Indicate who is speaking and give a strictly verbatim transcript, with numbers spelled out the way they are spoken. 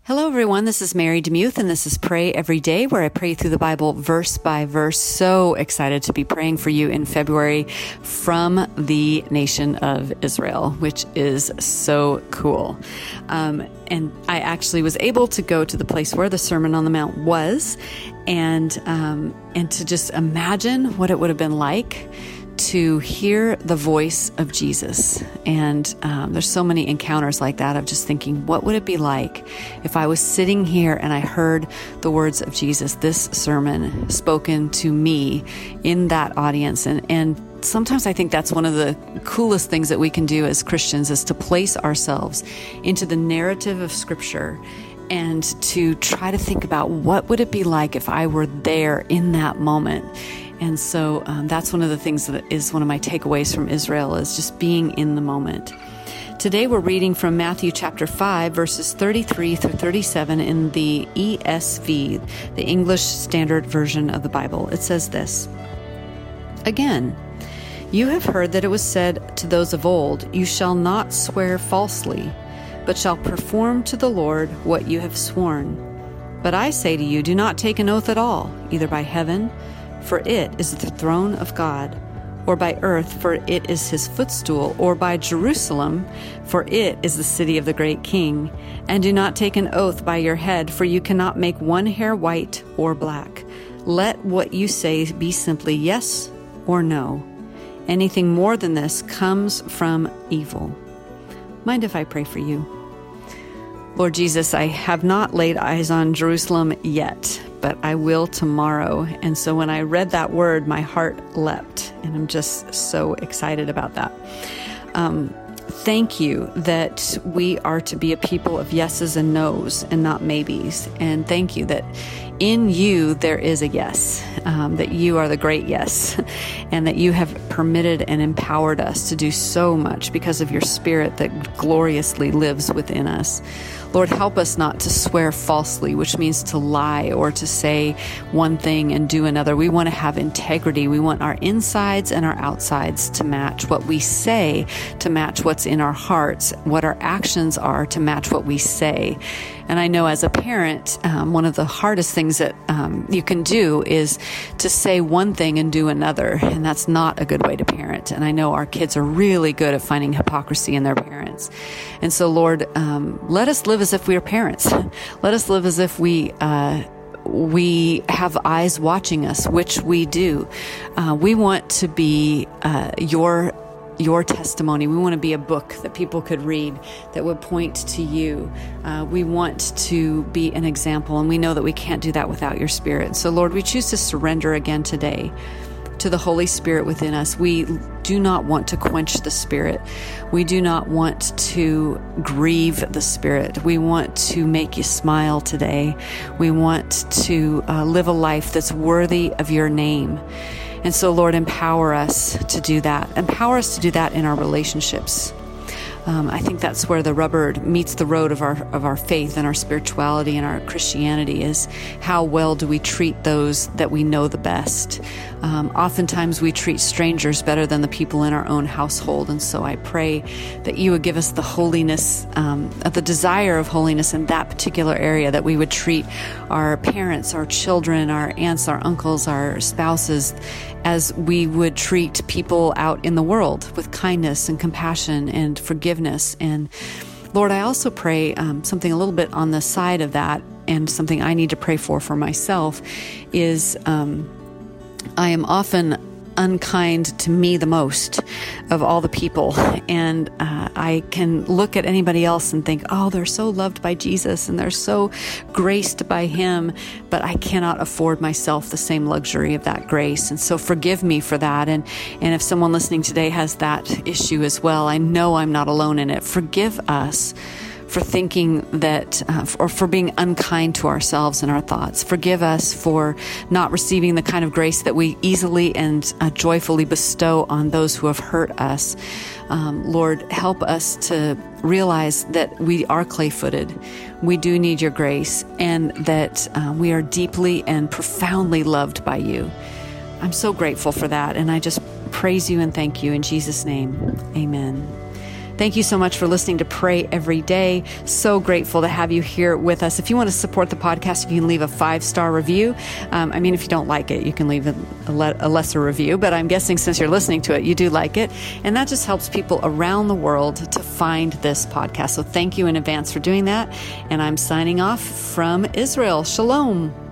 Speaker 1: Hello, everyone. This is Mary DeMuth, and this is Pray Every Day, where I pray through the Bible verse by verse. So excited to be praying for you in February from the nation of Israel, which is so cool. Um, and I actually was able to go to the place where the Sermon on the Mount was, and um, and to just imagine what it would have been like to hear the voice of Jesus. And um, there's so many encounters like that of just thinking, what would it be like if I was sitting here and I heard the words of Jesus, this sermon spoken to me in that audience? And, and sometimes I think that's one of the coolest things that we can do as Christians, is to place ourselves into the narrative of Scripture and to try to think about what would it be like if I were there in that moment. And so um, that's one of the things that is one of my takeaways from Israel, is just being in the moment. Today we're reading from Matthew chapter five, verses thirty-three through thirty-seven in the E S V, the English Standard Version of the Bible. It says this: Again, you have heard that it was said to those of old, you shall not swear falsely, but shall perform to the Lord what you have sworn. But I say to you, do not take an oath at all, either by heaven, for it is the throne of God, or by earth, for it is his footstool, or by Jerusalem, for it is the city of the great King. And do not take an oath by your head, for you cannot make one hair white or black. Let what you say be simply yes or no. Anything more than this comes from evil. Mind if I pray for you? Lord Jesus, I have not laid eyes on Jerusalem yet, but I will tomorrow. And so when I read that word, my heart leapt, and I'm just so excited about that. Um, thank you that we are to be a people of yeses and nos and not maybes. And thank you that in you there is a yes, um, that you are the great yes, and that you have permitted and empowered us to do so much because of your Spirit that gloriously lives within us. Lord, help us not to swear falsely, which means to lie or to say one thing and do another. We want to have integrity. We want our insides and our outsides to match, what we say to match what's in our hearts, what our actions are to match what we say. And I know as a parent, um, one of the hardest things that um, you can do is to say one thing and do another. And that's not a good way to parent. And I know our kids are really good at finding hypocrisy in their parents. And so, Lord, um, let us live as if we are parents. Let us live as if we uh, we have eyes watching us, which we do. Uh, we want to be uh, your your testimony. We want to be a book that people could read that would point to you. Uh, we want to be an example, and we know that we can't do that without your Spirit. So, Lord, we choose to surrender again today to the Holy Spirit within us. We do not want to quench the Spirit. We do not want to grieve the Spirit. We want to make you smile today. We want to uh, live a life that's worthy of your name. And so, Lord, empower us to do that. Empower us to do that in our relationships. Um, I think that's where the rubber meets the road of our of our faith and our spirituality and our Christianity, is how well do we treat those that we know the best. Um, oftentimes we treat strangers better than the people in our own household. And so I pray that you would give us the holiness, um, the desire of holiness in that particular area, that we would treat our parents, our children, our aunts, our uncles, our spouses, as we would treat people out in the world, with kindness and compassion and forgiveness. And Lord, I also pray um, something a little bit on the side of that, and something I need to pray for for myself is um, I am often unkind to me the most of all the people. And uh, I can look at anybody else and think, oh, they're so loved by Jesus and they're so graced by him, but I cannot afford myself the same luxury of that grace. And so forgive me for that. And, and if someone listening today has that issue as well, I know I'm not alone in it. Forgive us for thinking that, uh, or for being unkind to ourselves and our thoughts. Forgive us for not receiving the kind of grace that we easily and uh, joyfully bestow on those who have hurt us. Um, Lord, help us to realize that we are clay-footed. We do need your grace, and that uh, we are deeply and profoundly loved by you. I'm so grateful for that, and I just praise you and thank you in Jesus' name. Amen. Thank you so much for listening to Pray Every Day. So grateful to have you here with us. If you want to support the podcast, you can leave a five-star review. Um, I mean, if you don't like it, you can leave a, a, le- a lesser review, but I'm guessing since you're listening to it, you do like it. And that just helps people around the world to find this podcast. So thank you in advance for doing that. And I'm signing off from Israel. Shalom.